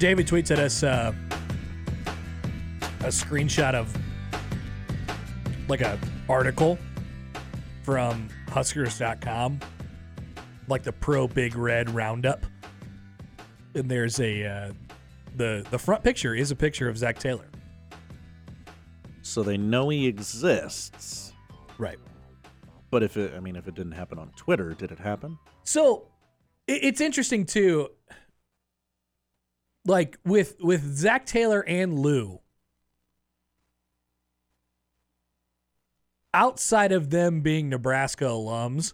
David tweets at us a screenshot of like a article from Huskers.com, like the Pro Big Red Roundup. And there's the front picture is a picture of Zach Taylor. So they know he exists. Right. But if it didn't happen on Twitter, did it happen? So it's interesting too. Like with Zach Taylor and Lou, outside of them being Nebraska alums,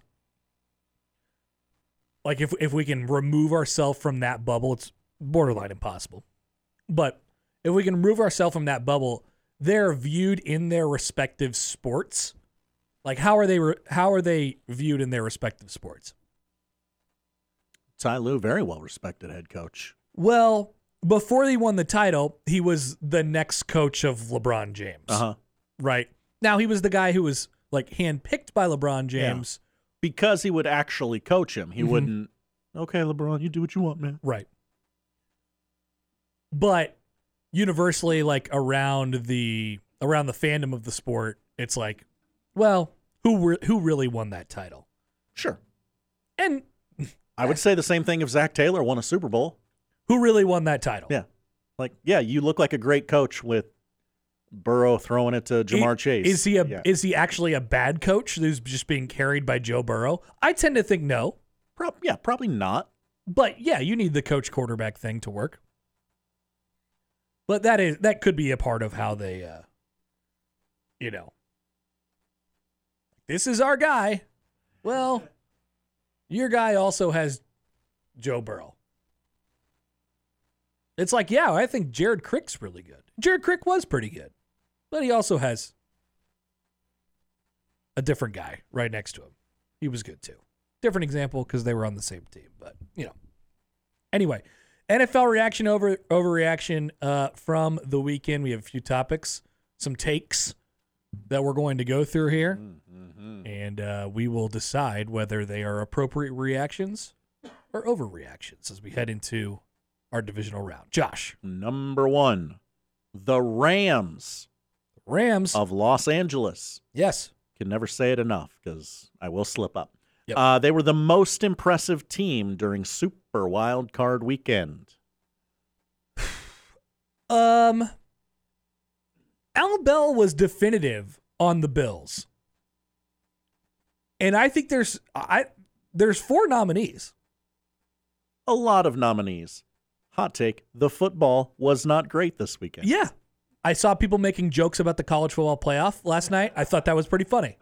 like if we can remove ourselves from that bubble, it's borderline impossible. But if we can remove ourselves from that bubble, they're viewed in their respective sports. Like how are they viewed in their respective sports? Ty Lue, very well respected head coach. Well, before he won the title, he was the next coach of LeBron James. Uh-huh. Right. Now he was the guy who was like handpicked by LeBron James. Yeah. Because he would actually coach him. He wouldn't, okay, LeBron, you do what you want, man. Right. But universally, like around the fandom of the sport, it's like, well, who really won that title? Sure. And I would say the same thing if Zach Taylor won a Super Bowl. Who really won that title? Yeah. Like, yeah, you look like a great coach with Burrow throwing it to Jamar Chase. Is he actually a bad coach who's just being carried by Joe Burrow? I tend to think no. Probably not. But yeah, you need the coach quarterback thing to work. But that could be a part of how they this is our guy. Well, your guy also has Joe Burrow. It's like, yeah, I think Jared Crick's really good. Jared Crick was pretty good. But he also has a different guy right next to him. He was good too. Different example because they were on the same team. But, Anyway, NFL reaction, overreaction from the weekend. We have a few topics, some takes that we're going to go through here. Mm-hmm. And we will decide whether they are appropriate reactions or overreactions as we head into our divisional round. Josh. Number 1, the Rams of Los Angeles. Yes. Can never say it enough because I will slip up. Yep. They were the most impressive team during Super Wild Card Weekend. Al Bell was definitive on the Bills. And I think there's 4 nominees. A lot of nominees. Hot take, the football was not great this weekend. Yeah. I saw people making jokes about the college football playoff last night. I thought that was pretty funny.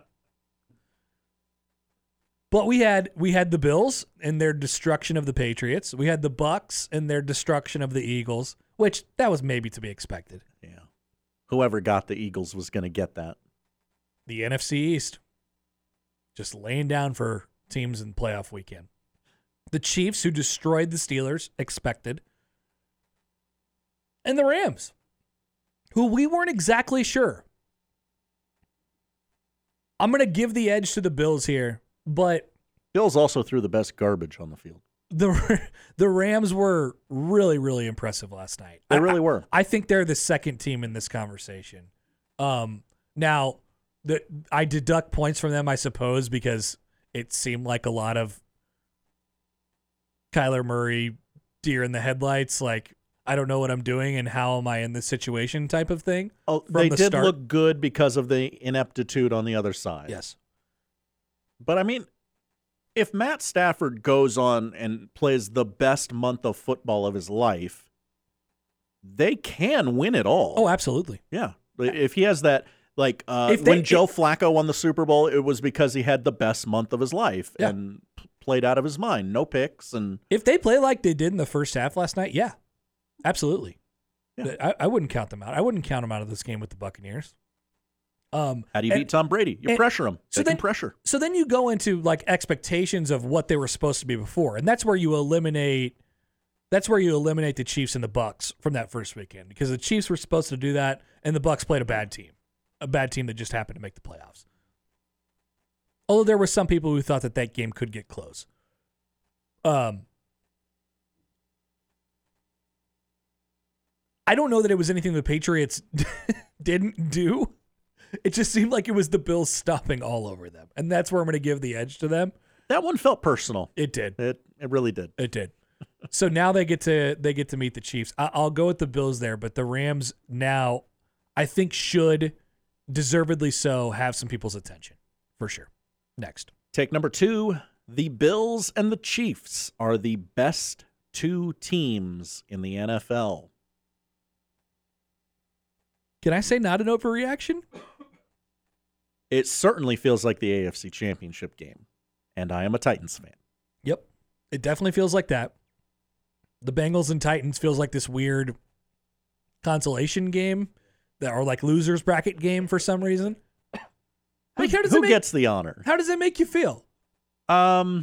But we had the Bills and their destruction of the Patriots. We had the Bucks and their destruction of the Eagles, which that was maybe to be expected. Yeah. Whoever got the Eagles was going to get that. The NFC East. Just laying down for teams in playoff weekend. The Chiefs, who destroyed the Steelers, expected. And the Rams, who we weren't exactly sure. I'm going to give the edge to the Bills here, but Bills also threw the best garbage on the field. The Rams were really, really impressive last night. They really were. I think they're the second team in this conversation. Now, I deduct points from them, I suppose, because it seemed like a lot of Kyler Murray, deer in the headlights, like, I don't know what I'm doing and how am I in this situation type of thing. Oh, they did look good because of the ineptitude on the other side. Yes. But, I mean, if Matt Stafford goes on and plays the best month of football of his life, they can win it all. Oh, absolutely. Yeah. If he has that, like, when Joe Flacco won the Super Bowl, it was because he had the best month of his life and played out of his mind. No picks. And if they play like they did in the first half last night, yeah, absolutely. Yeah. I wouldn't count them out. I wouldn't count them out of this game with the Buccaneers. How do you beat Tom Brady? You pressure him. So they can pressure. So then you go into like expectations of what they were supposed to be before, and that's where you eliminate the Chiefs and the Bucks from that first weekend, because the Chiefs were supposed to do that, and the Bucks played a bad team that just happened to make the playoffs. Although there were some people who thought that game could get close. I don't know that it was anything the Patriots didn't do. It just seemed like it was the Bills stopping all over them. And that's where I'm going to give the edge to them. That one felt personal. It did. It really did. It did. So now they get to meet the Chiefs. I'll go with the Bills there, but the Rams now, I think, should deservedly so have some people's attention for sure. Next, take number 2. The Bills and the Chiefs are the best 2 teams in the NFL. Can I say not an overreaction? It certainly feels like the AFC Championship game, and I am a Titans fan. Yep, it definitely feels like that. The Bengals and Titans feels like this weird consolation game that are like losers bracket game for some reason. Like, who gets the honor? How does that make you feel? I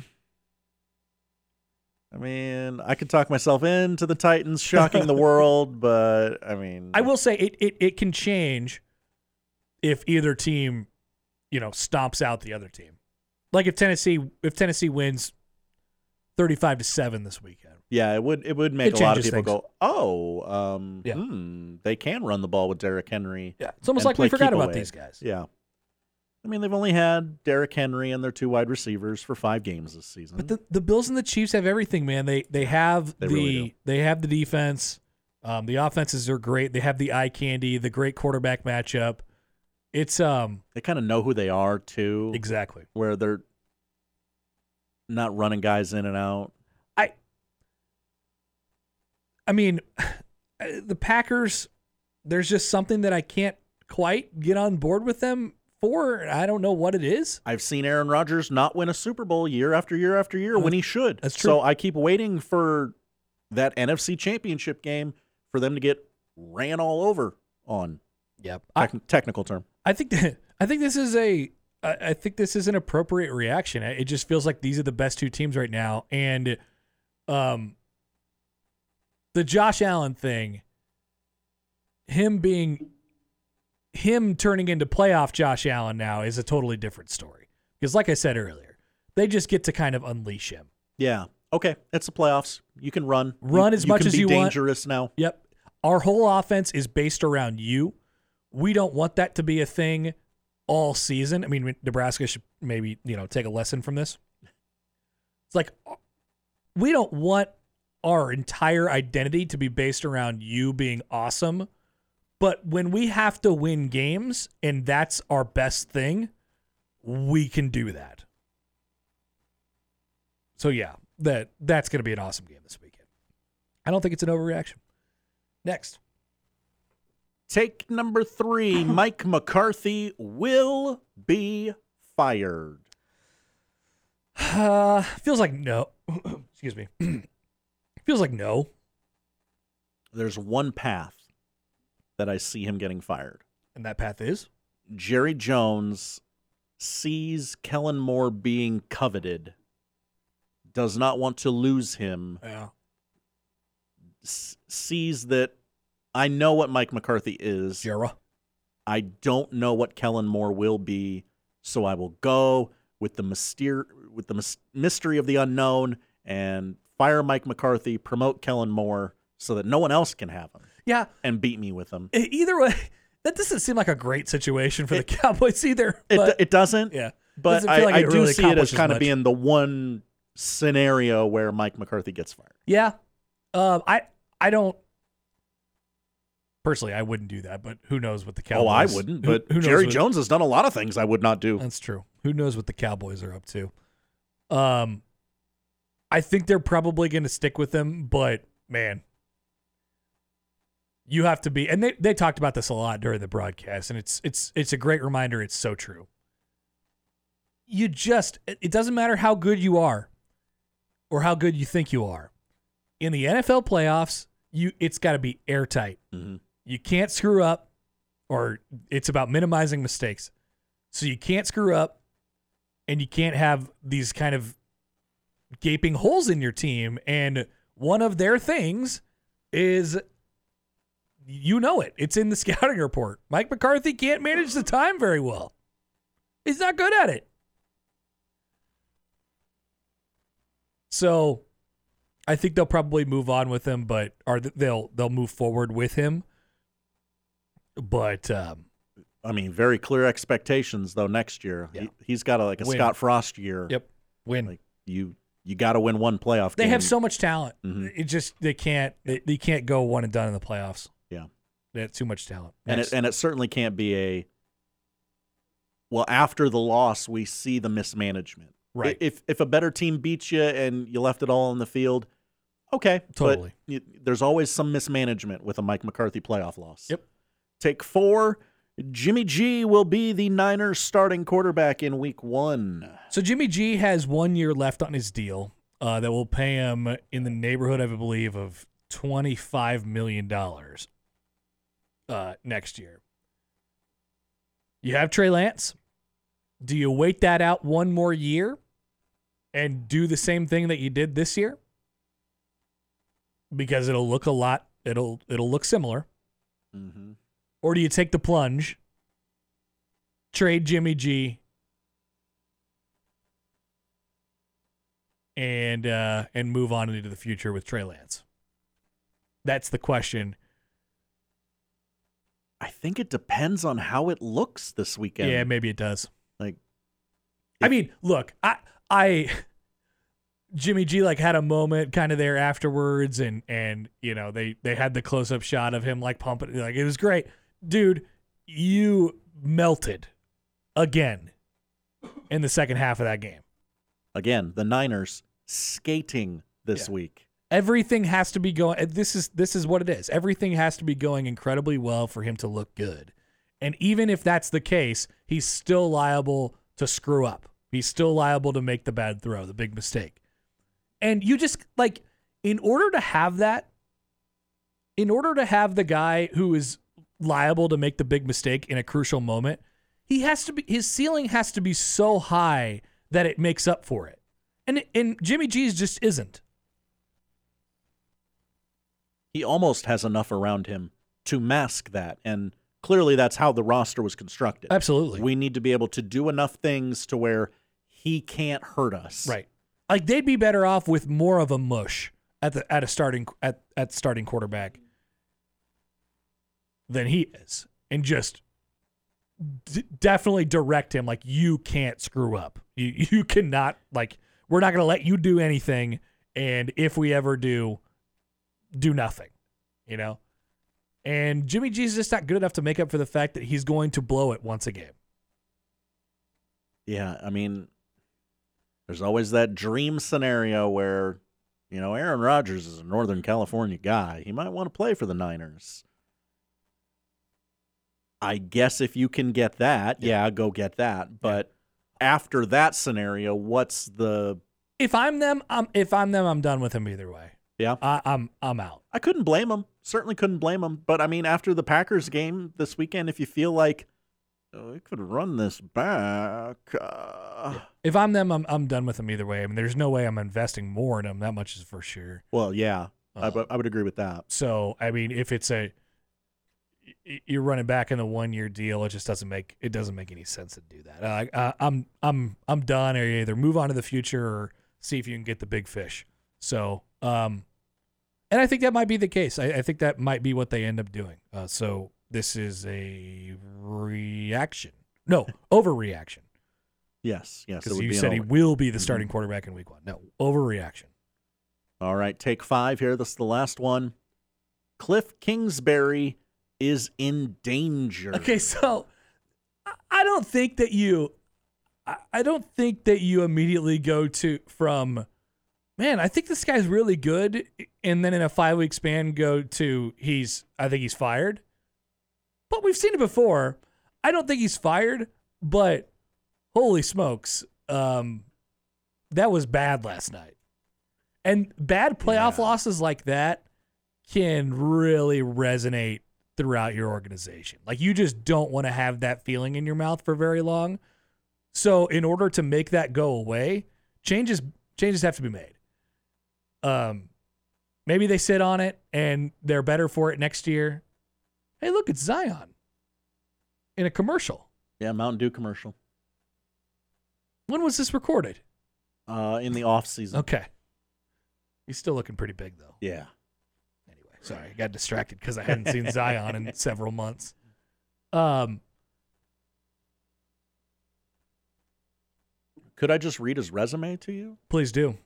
mean, I could talk myself into the Titans shocking the world, but I mean, I will say it can change if either team, stomps out the other team. Like if Tennessee wins 35-7 this weekend. Yeah, it would make a lot of people things. go, they can run the ball with Derrick Henry. Yeah, it's almost like we forgot about these guys. Yeah. I mean, they've only had Derrick Henry and their 2 wide receivers for 5 games this season. But the Bills and the Chiefs have everything, man. They have really have the defense. The offenses are great. They have the eye candy, the great quarterback matchup. It's they kind of know who they are too. Exactly. Where they're not running guys in and out. I mean, the Packers, there's just something that I can't quite get on board with them for. I don't know what it is. I've seen Aaron Rodgers not win a Super Bowl year after year after year when he should. That's true. So I keep waiting for that NFC Championship game for them to get ran all over on. Yep. Technical term. I think this is an appropriate reaction. It just feels like these are the best 2 teams right now, and the Josh Allen thing, him turning into playoff Josh Allen now is a totally different story. Because like I said earlier, they just get to kind of unleash him. Yeah. Okay. It's the playoffs. You can run. As much as you want. You can be dangerous now. Yep. Our whole offense is based around you. We don't want that to be a thing all season. I mean, Nebraska should maybe, take a lesson from this. It's like, we don't want our entire identity to be based around you being awesome. But when we have to win games and that's our best thing, we can do that. So yeah, that's going to be an awesome game this weekend. I don't think it's an overreaction. Next. Take number 3. Mike McCarthy will be fired. Feels like no. Excuse me. Feels like no. There's one path that I see him getting fired. And that path is? Jerry Jones sees Kellen Moore being coveted, does not want to lose him, sees that I know what Mike McCarthy is. Jera. I don't know what Kellen Moore will be, so I will go with the mystery of the unknown and fire Mike McCarthy, promote Kellen Moore so that no one else can have him. Yeah. And beat me with him. Either way, that doesn't seem like a great situation for the Cowboys either. It doesn't. Yeah. But I do see it as kind of being the one scenario where Mike McCarthy gets fired. Yeah. I don't. Personally, I wouldn't do that, but who knows what the Cowboys... Oh, I wouldn't, but Jerry Jones has done a lot of things I would not do. That's true. Who knows what the Cowboys are up to. I think they're probably going to stick with him, but, man, you have to be... And they talked about this a lot during the broadcast, and it's a great reminder. It's so true. It doesn't matter how good you are or how good you think you are. In the NFL playoffs, it's got to be airtight. Mm-hmm. You can't screw up, or it's about minimizing mistakes. So you can't screw up, and you can't have these kind of gaping holes in your team. And one of their things is, it's in the scouting report. Mike McCarthy can't manage the time very well. He's not good at it. So I think they'll probably move on with him, they'll move forward with him. But I mean, very clear expectations though next year. Yeah. He's got a Win. Scott Frost year. Yep, win. Like you got to win one playoff game. They have so much talent. Mhm. It just they can't go one and done in the playoffs. Yeah. They have too much talent. And it certainly can't be after the loss we see the mismanagement. Right. If a better team beats you and you left it all on the field, okay. Totally. But there's always some mismanagement with a Mike McCarthy playoff loss. Yep. Take 4. Jimmy G will be the Niners starting quarterback in week 1. So Jimmy G has 1 year left on his deal that will pay him in the neighborhood, I believe, of $25 million next year. You have Trey Lance. Do you wait that out 1 more year and do the same thing that you did this year? Because it'll look it'll look similar. Mm-hmm. Or do you take the plunge, trade Jimmy G, and move on into the future with Trey Lance? That's the question. I think it depends on how it looks this weekend. Yeah, maybe it does. Like, I mean, look, I Jimmy G had a moment kind of there afterwards, and they had the close up shot of him pumping, it was great. Dude, you melted again in the second half of that game. Again, the Niners skating this week. Everything has to be going. This is what it is. Everything has to be going incredibly well for him to look good. And even if that's the case, he's still liable to screw up. He's still liable to make the bad throw, the big mistake. And you just in order to have the guy who is liable to make the big mistake in a crucial moment, his ceiling has to be so high that it makes up for it. And Jimmy G's just isn't. He almost has enough around him to mask that, and clearly that's how the roster was constructed. Absolutely. We need to be able to do enough things to where he can't hurt us. Right. They'd be better off with more of a mush at starting quarterback than he is, and just definitely direct him you can't screw up. You cannot we're not going to let you do anything, and if we ever do nothing, And Jimmy G's just not good enough to make up for the fact that he's going to blow it once a game. Yeah, I mean, there's always that dream scenario where, Aaron Rodgers is a Northern California guy. He might want to play for the Niners. I guess if you can get that, go get that. But after that scenario, what's the? If I'm them, I'm done with him either way. Yeah, I'm out. I couldn't blame him. Certainly couldn't blame him. But I mean, after the Packers game this weekend, if you feel like we could run this back, if I'm them, I'm done with him either way. I mean, there's no way I'm investing more in him. That much is for sure. Well, yeah, I would agree with that. So I mean, if it's you're running back in the 1 year deal, it just doesn't make any sense to do that. I'm done. Or you either move on to the future or see if you can get the big fish. So, and I think that might be the case. I think that might be what they end up doing. So this is a overreaction. Yes. Because you said he will be the starting quarterback in week 1. No, overreaction. All right, take 5 here. This is the last one. Cliff Kingsbury is in danger. Okay, so I don't think that you immediately go from, man, I think this guy's really good, and then in a 5-week span go to I think he's fired. But we've seen it before. I don't think he's fired, but holy smokes, that was bad last night. And bad playoff losses like that can really resonate throughout your organization. You just don't want to have that feeling in your mouth for very long. So in order to make that go away, changes have to be made. Maybe they sit on it and they're better for it next year. Hey, look, it's Zion in a commercial. Yeah, Mountain Dew commercial. When was this recorded? In the off season. Okay. He's still looking pretty big, though. Yeah. Anyway, sorry, I got distracted because I hadn't seen Zion in several months. Could I just read his resume to you? Please do.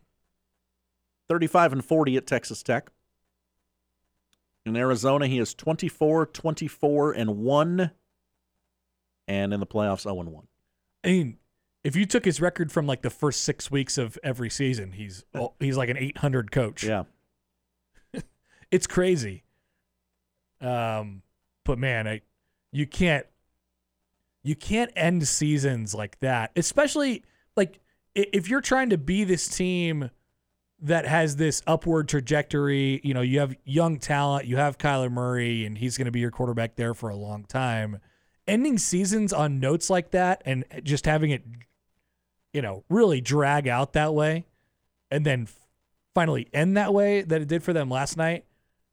35-40 at Texas Tech. In Arizona, he is 24-24-1, and in the playoffs, 0-1. I mean, if you took his record from like the first 6 weeks of every season, he's like an 800 coach. Yeah. It's crazy. But man, you can't end seasons like that, especially like if you're trying to be this team that has this upward trajectory. You know, you have young talent, you have Kyler Murray, and he's going to be your quarterback there for a long time. Ending seasons on notes like that and just having it, you know, really drag out that way, and then finally end that way that it did for them last night,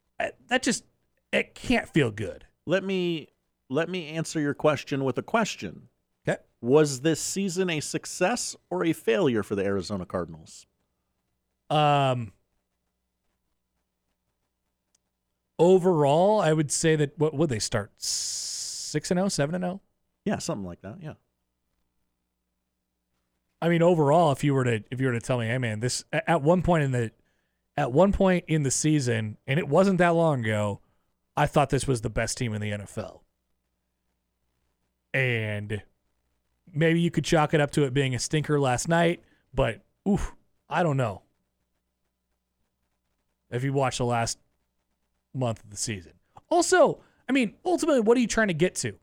it can't feel good. Let me answer your question with a question. Okay. Was this season a success or a failure for the Arizona Cardinals? Overall, I would say that what would they start 6-0, 7-0? Yeah, something like that. Yeah. I mean, overall, if you were to tell me, hey man, this at one point in the season, and it wasn't that long ago, I thought this was the best team in the NFL. And maybe you could chalk it up to it being a stinker last night, but I don't know. If you watch the last month of the season. Also, I mean, ultimately, what are you trying to get to?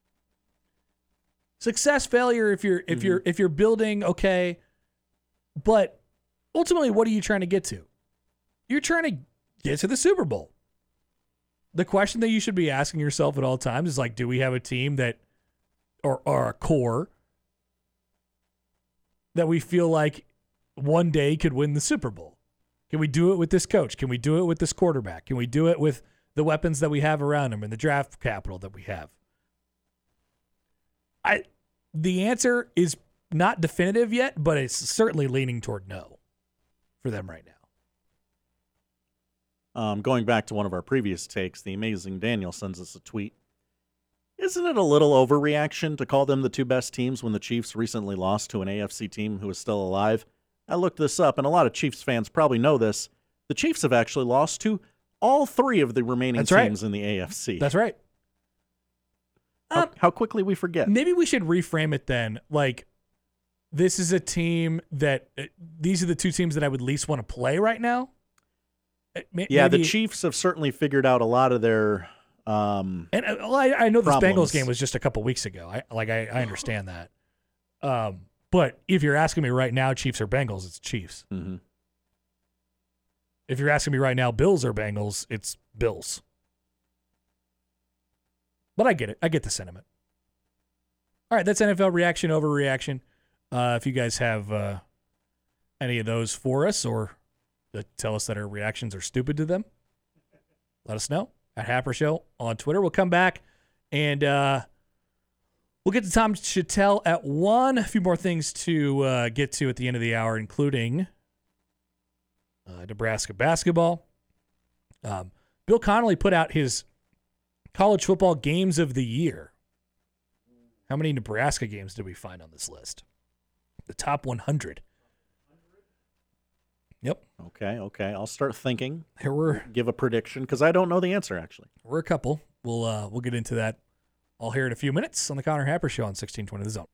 Success, failure, if you're building, okay. But ultimately, what are you trying to get to? You're trying to get to the Super Bowl. The question that you should be asking yourself at all times is like, do we have a team that, or a core that we feel like one day could win the Super Bowl? Can we do it with this coach? Can we do it with this quarterback? Can we do it with the weapons that we have around him and the draft capital that we have? The answer is not definitive yet, but it's certainly leaning toward no for them right now. Going back to one of our previous takes, the amazing Daniel sends us a tweet. Isn't it a little overreaction to call them the two best teams when the Chiefs recently lost to an AFC team who is still alive? I looked this up, and a lot of Chiefs fans probably know this. The Chiefs have actually lost to all three of the remaining teams in the AFC. That's right. How quickly we forget. Maybe we should reframe it then. Like, this is a team that these are the two teams that I would least want to play right now. The Chiefs have certainly figured out a lot of their I know this problems. Bengals game was just a couple weeks ago. I understand that. But if you're asking me right now, Chiefs or Bengals, it's Chiefs. Mm-hmm. If you're asking me right now, Bills or Bengals, it's Bills. But I get it. I get the sentiment. All right, that's NFL reaction, overreaction. If you guys have any of those for us or tell us that our reactions are stupid to them, let us know at Happer Show on Twitter. We'll come back and we'll get to Tom Chattel at 1. A few more things to get to at the end of the hour, including Nebraska basketball. Bill Connolly put out his college football games of the year. How many Nebraska games did we find on this list? The top 100. Yep. Okay. I'll start thinking. Give a prediction because I don't know the answer actually. We're a couple. We'll get into that all here in a few minutes on the Connor Happer Show on 1620 The Zone.